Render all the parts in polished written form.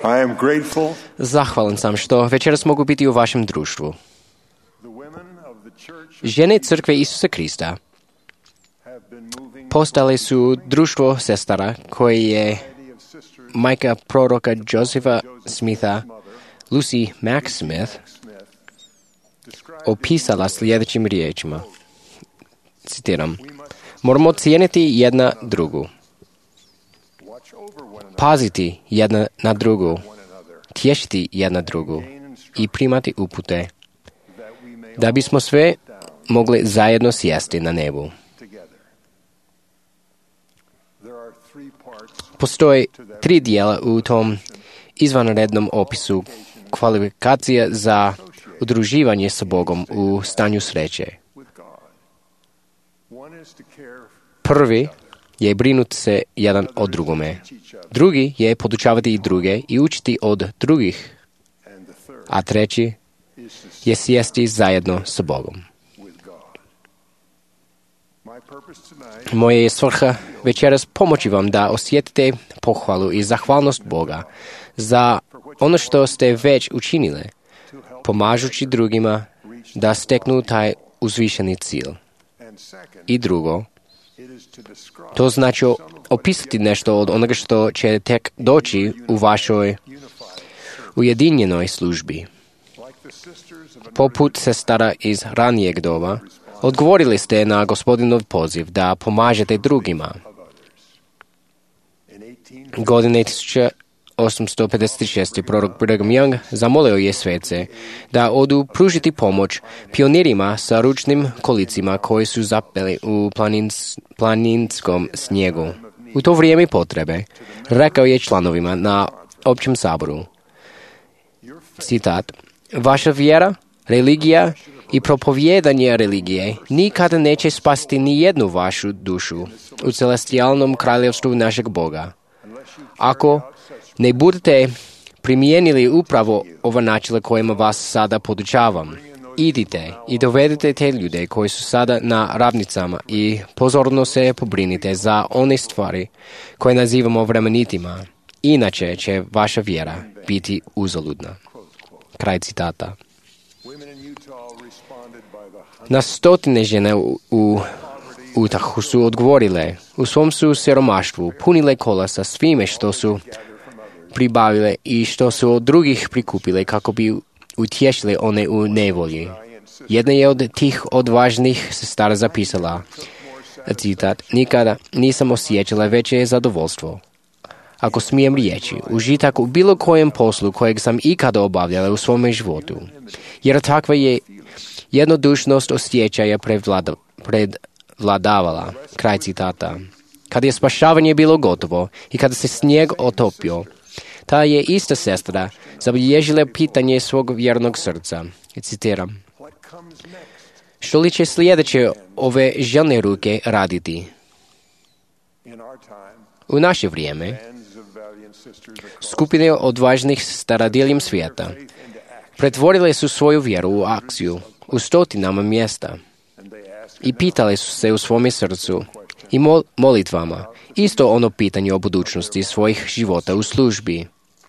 I am grateful. Zahvalan sam što večeras mogu biti u vašem društvu. Žene crkve Isusa Krista postale su društvo sestara koje je majka proroka Josepha Smitha, Lucy Mack Smith, opisala sljedećim riječima. Citiram: moramo cijeniti jedna drugu, paziti jedna na drugu, tješiti jedna drugu i primati upute, da bismo sve mogli zajedno sjesti na nebu. Postoje 3 dijela u tom izvanrednom opisu kvalifikacija za udruživanje sa Bogom u stanju sreće. Prvi je brinuti se jedan o drugome. Drugi je podučavati i druge i učiti od drugih. A treći je sjesti zajedno sa Bogom. Moja je svrha večeras pomoći vam da osjetite pohvalu i zahvalnost Boga za ono što ste već učinili, pomažući drugima da steknu taj uzvišeni cilj. I drugo, to znači opisati nešto od onoga što će tek doći u vašoj ujedinjenoj službi. Poput sestara iz ranijeg doba, odgovorili ste na Gospodinov poziv da pomažete drugima. Godine 1856. prorok Brigham Young zamolio je svece da odu pružiti pomoć pionirima sa ručnim kolicima koji su zapeli u planinskom snijegu. U to vrijeme potrebe rekao je članovima na općem saboru, citat: vaša vjera, religija i propovijedanje religije nikada neće spasiti ni jednu vašu dušu u celestijalnom kraljevstvu našeg Boga. Ako ne budete primijenili upravo ova načela kojima vas sada podučavam, idite i dovedite te ljude koji su sada na ravnicama i pozorno se pobrinite za one stvari koje nazivamo vremenitima. Inače će vaša vjera biti uzaludna. Kraj citata. Na stotine žene u Utahu su odgovorile, u svom su siromaštvu punile kola sa svime što su pribavile i što su od drugih prikupile kako bi utješile one u nevolji. Jedna je od tih odvažnih sestara zapisala, citat: nikada nisam osjećala veće zadovoljstvo, ako smijem reći, užitak u bilo kojem poslu kojeg sam ikada obavljala u svome životu, jer takva je jednodušnost osjećaja prevladavala. Kraj citata. Kad je spašavanje bilo gotovo i kada se snijeg otopio, ta je ista sestra zabilježila pitanje svog vjernog srca. Citiram: što li će sljedeće ove želne ruke raditi? U naše vrijeme skupine odvažnih sestara diljem svijeta pretvorile su svoju vjeru u akciju u stotinama mjesta i pitale su se u svome srcu i molitvama isto ono pitanje o budućnosti svojih života u službi.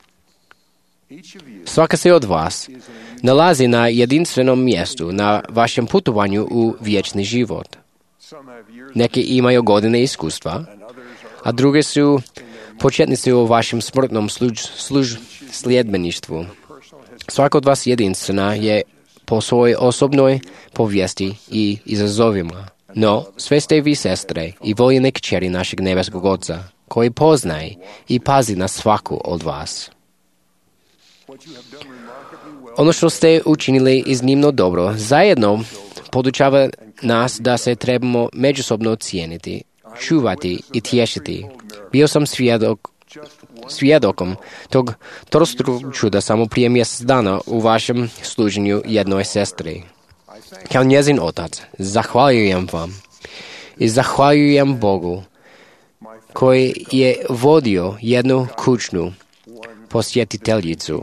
Svaka se od vas nalazi na jedinstvenom mjestu na vašem putovanju u vječni život. Neki imaju godine iskustva, a druge su početnici u vašem smrtnom sljedbeništvu. Svaka od vas jedinstvena je po svojoj osobnoj povijesti i izazovima. No, sve ste vi sestre i voljene kćeri našeg nebeskog Oca, koji poznaje i pazi na svaku od vas. Ono što ste učinili iznimno dobro, zajedno podučava nas da se trebamo međusobno cijeniti, čuvati i tješiti. Bio sam svjedokom tog trostrukog čuda samo prije mjesec dana u vašem služenju jednoj sestri. Kao njezin otac, zahvaljujem vam i zahvaljujem Bogu koji je vodio jednu kućnu posjetiteljicu.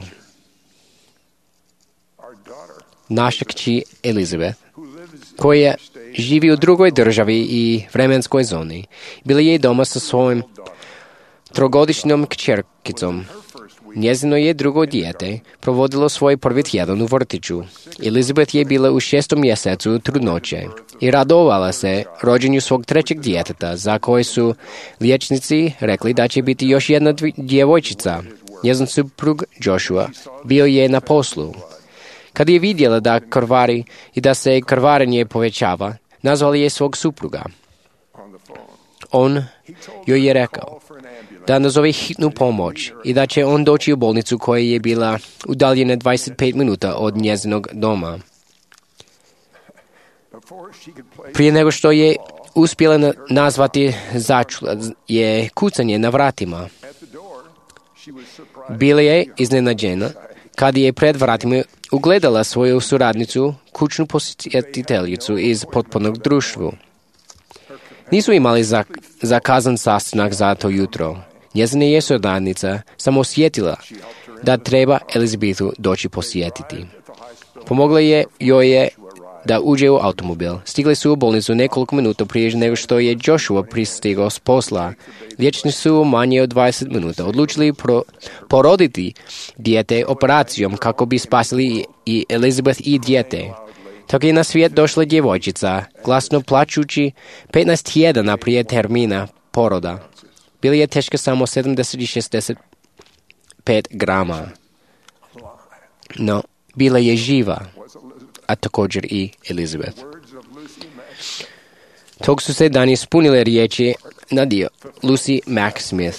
Naša kći Elizabeth, koja živi u drugoj državi i vremenskoj zoni, bila je doma sa svojim trogodišnjom kćerkicom Njezino je drugo dijete provodilo svoj prvi tjedan u vrtiću. Elizabeth je bila u 6. mjesecu trudnoće i radovala se rođenju svog trećeg djeteta, za koje su liječnici rekli da će biti još jedna djevojčica. Njezin suprug Joshua bio je na poslu. Kad je vidjela da krvari i da se krvarenje povećava, nazvali je svog supruga. On joj je rekao da nazove hitnu pomoć i da će on doći u bolnicu koja je bila udaljena 25 minuta od njezinog doma. Prije nego što je uspjela nazvati, začula je kucanje na vratima. Bila je iznenađena kad je pred vratima ugledala svoju suradnicu, kućnu posjetiteljicu iz potpunog društva. Nisu imali zakazan sastanak za to jutro. Njezina je suradnica samo osjetila da treba Elizabetu doći posjetiti. Pomogla joj je da uđe u automobil. Stigli su u bolnicu nekoliko minuta prije nego što je Joshua pristigao s posla. Liječnici su manje od 20 minuta odlučili poroditi dijete operacijom kako bi spasili i Elizabeth i dijete. Tako je na svijet došla djevojčica, glasno plačući 15 tjedana prije termina poroda. Bila je teška samo 65 grama. No, bila je živa, a također i Elizabeth. Tog su se dan ispunile riječi na dio Lucy Mack Smith.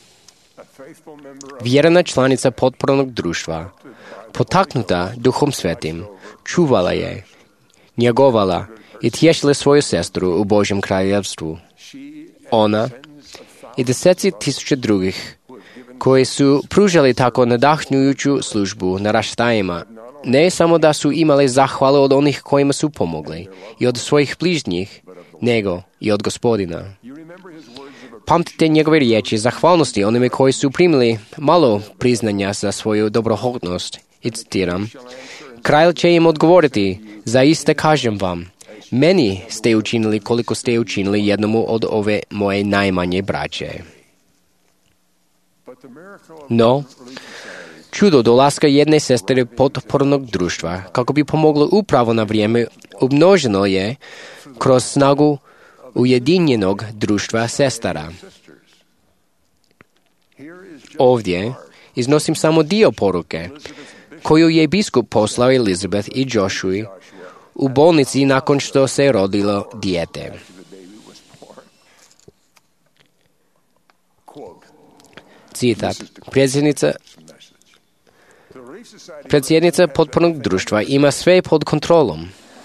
Vjerna članica potpornog društva, potaknuta Duhom Svetim, čuvala je, njegovala i tješila svoju sestru u Božjem kraljevstvu. Ona i deseci tisuća drugih koji su pružali tako nadahnujuću službu na raštajima, ne samo da su imali zahvale od onih kojima su pomogli i od svojih bližnjih, nego i od Gospodina. Pamtite njegove riječi zahvalnosti onime koji su primili malo priznanja za svoju dobrohotnost. I citiram, kralj će im odgovoriti, zaista kažem vam, meni ste učinili koliko ste učinili jednomu od ove moje najmanje braće. No, čudo dolaska jedne sestre potpornog društva, kako bi pomoglo upravo na vrijeme, umnoženo je kroz snagu ujedinjenog društva sestara. Ovdje iznosim samo dio poruke koju je biskup poslao Elizabeth i Joshua u bolnici nakon što se rodilo dijete. Citat. Predsjednica potpornog društva ima sve pod kontrolom.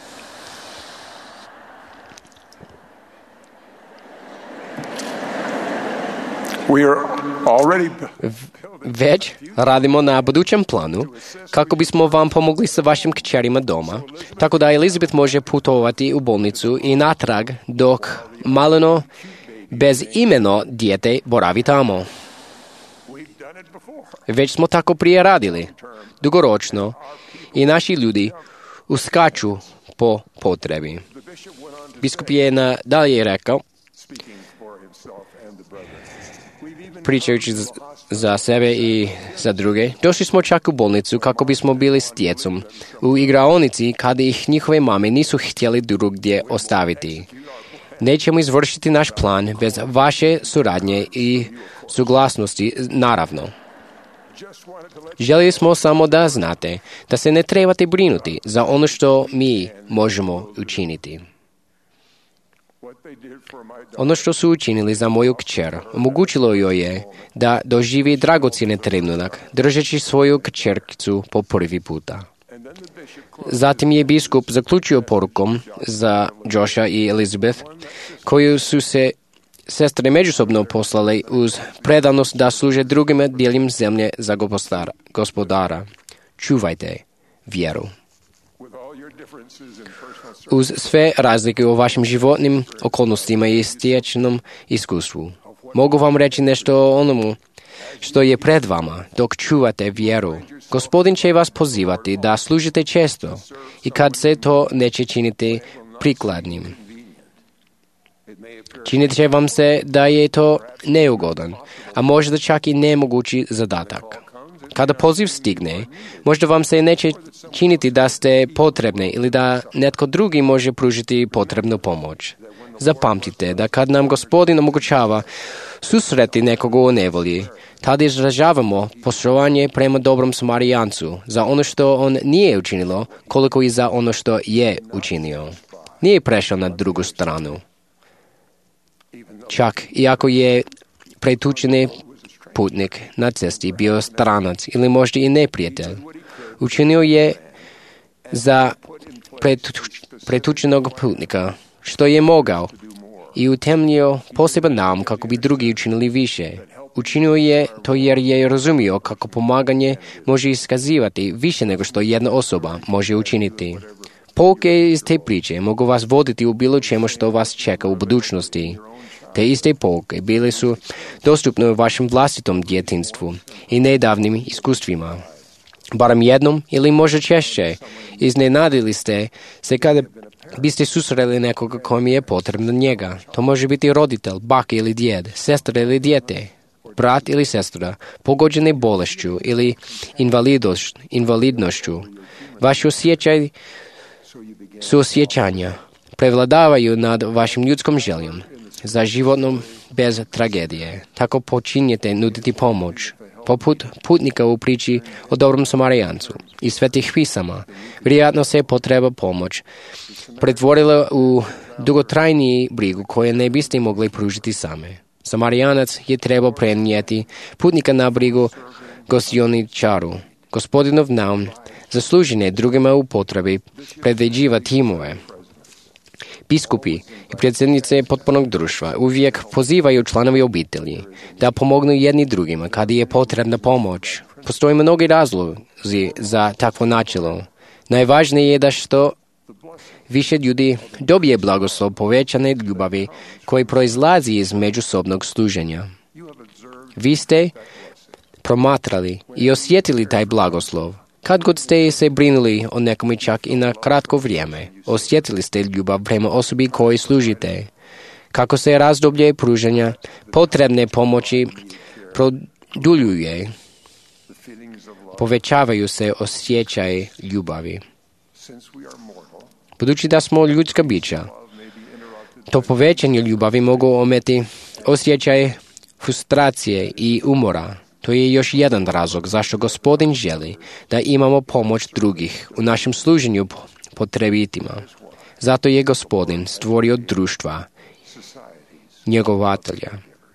Već radimo na budućem planu kako bismo vam pomogli sa vašim kćerima doma, tako da Elizabeth može putovati u bolnicu i natrag dok maleno bezimeno dijete boravi tamo. Već smo tako prije radili, dugoročno, i naši ljudi uskaču po potrebi. Biskup je nadalje rekao, pričajući za sebe i za druge, došli smo čak u bolnicu kako bismo bili s djecom u igraonici kada ih njihove mame nisu htjeli drugdje ostaviti. Nećemo izvršiti naš plan bez vaše suradnje i suglasnosti, naravno. Željeli smo samo da znate da se ne trebate brinuti za ono što mi možemo učiniti. Ono što su učinili za moju kćer, omogućilo joj je da doživi dragocjeni trenutak, držeći svoju kćerkicu po prvi puta. Zatim je biskup zaključio porukom za Josha i Elizabeth, koju su se sestre međusobno poslale uz predanost da služe drugima diljem zemlje za gospodara. Čuvajte vjeru. Uz sve razlike u vašim životnim okolnostima i stečenom iskustvu, mogu vam reći nešto o onomu što je pred vama dok čuvate vjeru. Gospodin će vas pozivati da služite često i kad se to neće činiti prikladnim. Činit će vam se da je to neugodan, a možda čak i nemogući zadatak. Kada poziv stigne, možda vam se neće činiti da ste potrebni ili da netko drugi može pružiti potrebnu pomoć. Zapamtite da kad nam Gospodin omogućava susreti nekoga u nevolji, tada izražavamo poštovanje prema dobrom Samarijancu za ono što on nije učinilo, koliko i za ono što je učinio. Nije prešao na drugu stranu. Čak iako je pretučeni putnik na cesti bio stranac ili možda i neprijatelj, učinio je za pretučenog putnika što je mogao i utemeljio poseban naum kako bi drugi učinili više. Učinio je to jer je razumio kako pomaganje može iskazivati više nego što jedna osoba može učiniti. Pouke iz te priče mogu vas voditi u bilo čemu što vas čeka u budućnosti. Te iste pouke bile su dostupne u vašem vlastitom djetinjstvu i nedavnim iskustvima. Barem jednom ili možda češće iznenadili ste se kada biste susreli nekoga kojem je potrebno njega. To može biti roditelj, baka ili djed, sestra ili dijete, brat ili sestra, pogođene bolešću ili invalidnošću. Vaši suosjećanja prevladavaju nad vašim ljudskom željom za životom bez tragedije. Tako počinjete nuditi pomoć. Poput putnika u priči o dobrom Samarijancu i svetih pisama, vjerojatno se potreba pomoć pretvorila u dugotrajniji brigu koje ne biste mogli pružiti same. Samarijanac je trebao prenijeti putnika na brigu gostioničaru. Gospodinov naum zaslužene drugima u potrebi predviđiva timove. Biskupi i predsjednice potpunog društva uvijek pozivaju članovi obitelji da pomognu jedni drugima kada je potrebna pomoć. Postoje mnogi razlozi za takvo načelo. Najvažnije je da što više ljudi dobije blagoslov povećane ljubavi koji proizlazi iz međusobnog služenja. Vi ste promatrali i osjetili taj blagoslov. Kad god ste se brinuli o nekom čak i na kratko vrijeme, osjetili ste ljubav prema osobi kojoj služite. Kako se razdoblje pružanja potrebne pomoći produljuje, povećavaju se osjećaje ljubavi. Budući da smo ljudska bića, to povećanje ljubavi mogu ometi osjećaje frustracije i umora. To je još jedan razlog zašto Gospodin želi da imamo pomoć drugih u našem služenju potrebitima. Zato je Gospodin stvorio društva njegovatelja.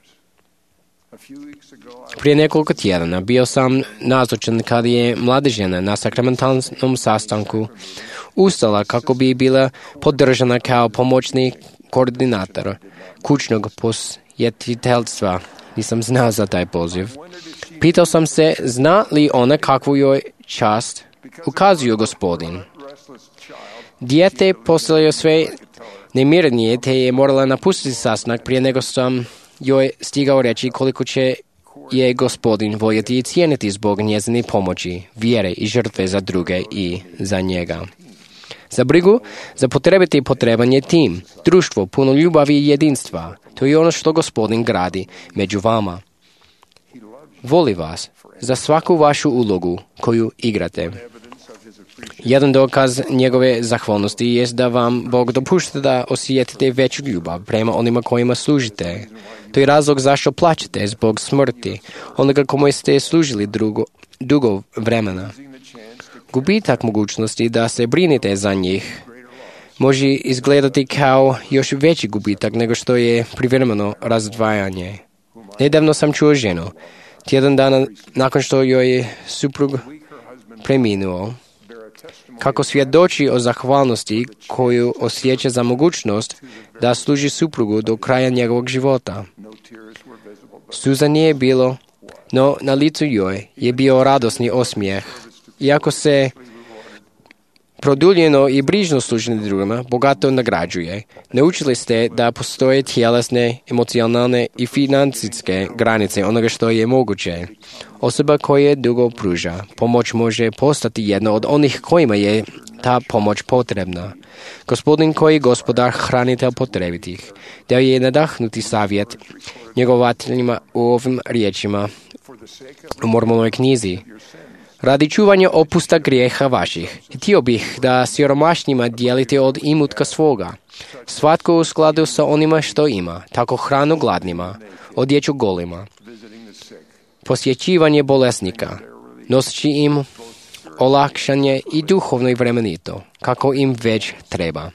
Prije nekoliko tjedana bio sam nazočan kad je mlada žena na sakramentalnom sastanku ustala kako bi bila podržana kao pomoćni koordinator kućnog posjetiteljstva. Nisam znao za taj poziv. Pitao sam se, zna li ona kakvu joj čast ukazuje Gospodin. Dijete postalo sve nemirnije te je morala napustiti sastanak prije nego sam joj stigao reći koliko će je Gospodin voljeti i cijeniti zbog njezine pomoći, vjere i žrtve za druge i za njega. Za brigu, za potrebite i potreban je tim, društvo puno ljubavi i jedinstva. To je ono što Gospodin gradi među vama. Voli vas za svaku vašu ulogu koju igrate. Jedan dokaz njegove zahvalnosti jest da vam Bog dopušta da osjetite veću ljubav prema onima kojima služite. To je razlog zašto plaćate zbog smrti onoga kome ste služili dugo vremena. Gubitak mogućnosti da se brinete za njih može izgledati kao još veći gubitak nego što je privremeno razdvajanje. Nedavno sam čuo ženu, tjedan dana nakon što joj je suprug preminuo, kako svjedoči o zahvalnosti koju osjeća za mogućnost da služi suprugu do kraja njegovog života. Suza nije bilo, no na licu joj je bio radosni osmijeh. Iako se produljeno i brižno služenje drugima bogato nagrađuje, naučili ste da postoje tjelesne, emocionalne i financijske granice onoga što je moguće. Osoba koja dugo pruža pomoć može postati jedna od onih kojima je ta pomoć potrebna. Gospodin koji je gospodar, hranitelj potrebitih, dao je nadahnuti savjet njegovateljima u ovim riječima u Mormonoj knjizi. Radi čuvanja opusta grijeha vaših, htio bih da siromašnjima dijelite od imutka svoga. Svatko u skladu sa onima što ima, tako hranu gladnima, odjeću golima. Posjećivanje bolesnika, noseći im olakšanje i duhovno i vremenito, kako im već treba.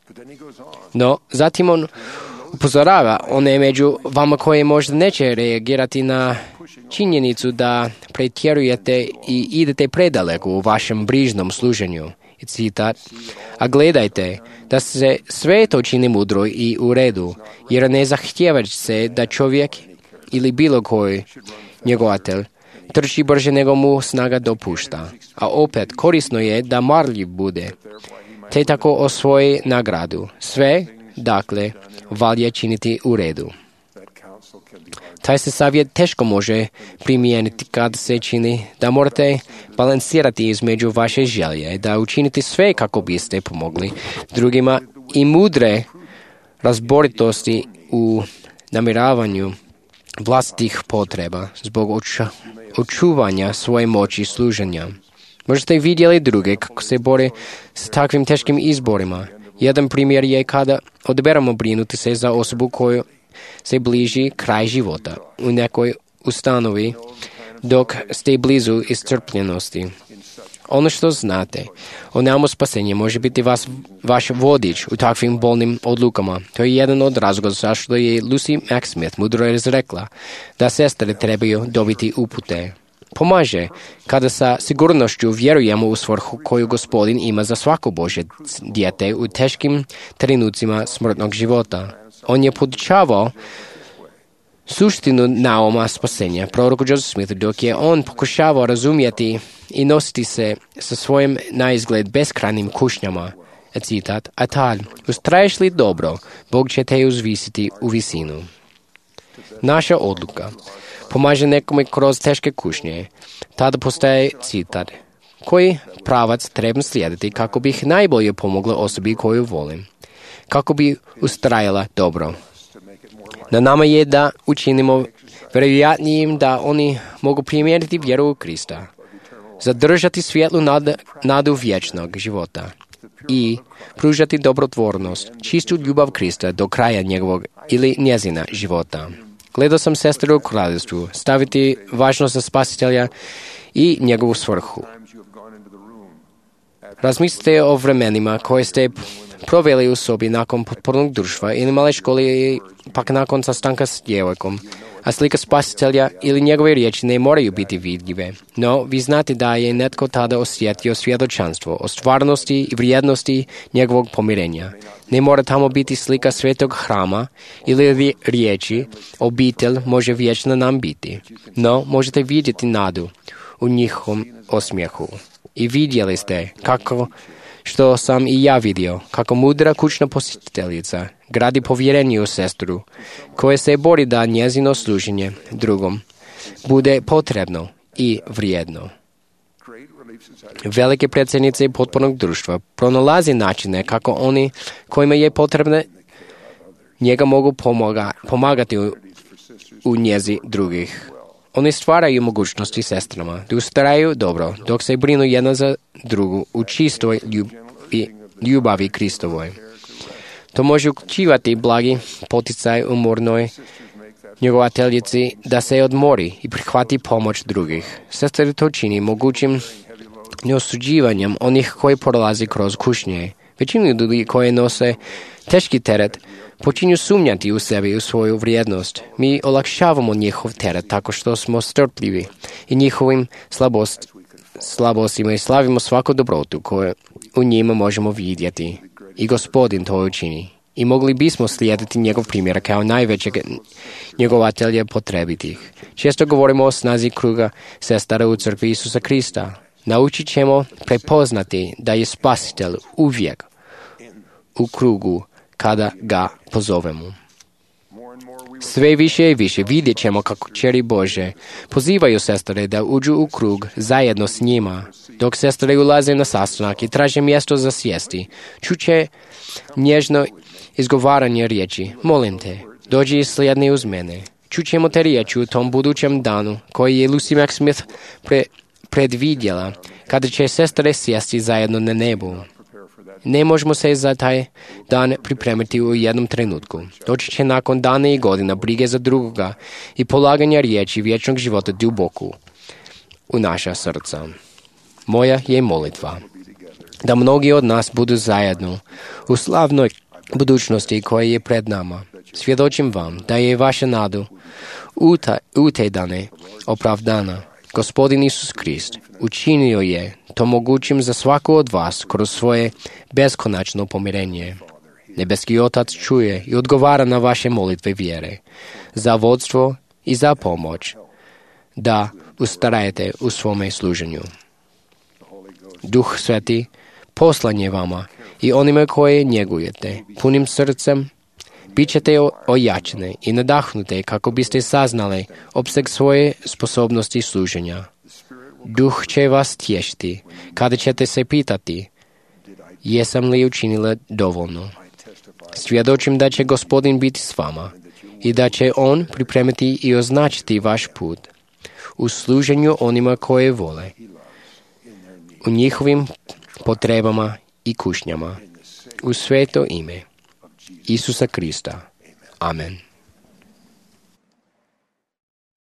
No, zatim on upozorava one među vama koje možda neće reagirati na činjenicu da pretjerujete i idete predaleko u vašem brižnom služenju. Citat, a gledajte da se sve to čini mudro i u redu, jer ne zahtijeva se da čovjek ili bilo koji njegovatelj trči brže nego mu snaga dopušta. A opet, korisno je da marljiv bude, te tako osvoji nagradu. Sve, dakle, valja činiti u redu. Taj se savjet teško može primijeniti kad se čini da morate balansirati između vaše želje, da učinite sve kako biste pomogli drugima i mudre razboritosti u namjeravanju vlastitih potreba zbog očuvanja svoje moći i služenja. Možda ste vidjeli druge kako se bore s takvim teškim izborima. Jedan primjer je kada odaberamo brinuti se za osobu koju se bliži kraj života u nekoj ustanovi dok ste blizu iscrpljenosti. Ono što znate o namo spasenju može biti vaš vodič u takvim bolnim odlukama. To je jedan od razloga zašto je Lucy McSmith mudro izrekla da sestre trebaju dobiti upute. Pomaže kada sa sigurnošću vjerujemo u svrhu koju Gospodin ima za svako Božje dijete u teškim trenucima smrtnog života. On je podučavao suštinu nauma spasenja proroku Joseph Smithu dok je on pokušavao razumjeti i nositi se sa svojim naizgled beskrajnim kušnjama. Citat, a tad, ustraješ li dobro, Bog će te uzvisiti u visinu. Naša odluka pomaže nekome kroz teške kušnje. Tada postaje citat, koji pravac trebam slijediti kako bih najbolje pomogla osobi koju volim, kako bi ustrajala dobro. Na nama je da učinimo vjerojatnijim da oni mogu primijeniti vjeru u Krista, zadržati svjetlu nadu vječnog života i pružati dobrotvornost, čistu ljubav Krista do kraja njegovog ili njezina života. Gledao sam sestre u kraljevstvu staviti važnost za spasitelja i njegovu svrhu. Razmislite o vremenima koje ste proveli u sobi nakon potpornog društva ili male škole ili pak nakon sastanka s djevojkom, a slika spasitelja ili njegove riječi ne moraju biti vidljive. No, vi znate da je netko tada osjetio svjedočanstvo o stvarnosti i vrijednosti njegovog pomirenja. Ne mora tamo biti slika svetog hrama ili riječi, obitelj može vječna nam biti. No, možete vidjeti nadu u njihovom osmijehu. I vidjeli ste kako što sam i ja vidio, kako mudra kućna posjetiteljica gradi povjerenje u sestru, koje se bori da njezino služenje drugom bude potrebno i vrijedno. Velike predsjednice potpornog društva pronalazi načine kako oni kojima je potrebne njega mogu pomagati u njezi drugih. Oni stvaraju mogućnosti sestrama da ustraju dobro dok se brinu jedna za drugu u čistoj ljubavi Kristovoj. To može uključivati blagi poticaj umornoj njegovateljici da se odmori i prihvati pomoć drugih. Sestre to čini mogućim neosuđivanjem onih koji prolazi kroz kušnje. Većinu ljudi koji nose teški teret počinju sumnjati u sebi i u svoju vrijednost. Mi olakšavamo njihov teret tako što smo strpljivi i njihovim slabostima i slavimo svaku dobrotu koju u njima možemo vidjeti. I Gospodin to učini. I mogli bismo slijediti njegov primjer kao najvećeg njegovatelja potrebitih. Često govorimo o snazi kruga sestara u crkvi Isusa Krista. Naučit ćemo prepoznati da je Spasitelj uvijek u krugu kada ga pozovemo. Sve više i više vidjet ćemo kako kćeri Bože pozivaju sestre da uđu u krug zajedno s njima. Dok sestre ulaze na sastanak i traže mjesto za sjesti, čuće nježno izgovaranje riječi: molim te, dođi i slijedni uz mene. Čućemo te riječi u tom budućem danu koji je Lucy McSmith predvidjela, kada će sestre sjesti zajedno na nebu. Ne možemo se za taj dan pripremiti u jednom trenutku. Doći će nakon dana i godina brige za drugoga i polaganja riječi vječnog života duboko u naša srca. Moja je molitva da mnogi od nas budu zajedno u slavnoj budućnosti koja je pred nama. Svjedočim vam da je vaša nadu u te dane opravdana. Gospodin Isus Krist učinio je to mogućim za svaku od vas kroz svoje beskonačno pomirenje. Nebeski Otac čuje i odgovara na vaše molitve vjere, za vodstvo i za pomoć, da ustrajete u svome služenju. Duh Sveti poslan je vama i onima koje njegujete punim srcem. Bit ćete ojačane i nadahnute kako biste saznali opseg svoje sposobnosti služenja. Duh će vas tješiti kada ćete se pitati: jesam li učinila dovoljno? Svjedočim da će Gospodin biti s vama i da će On pripremiti i označiti vaš put u služenju onima koje vole, u njihovim potrebama i kušnjama, u sveto ime Isusa Krista. Amen.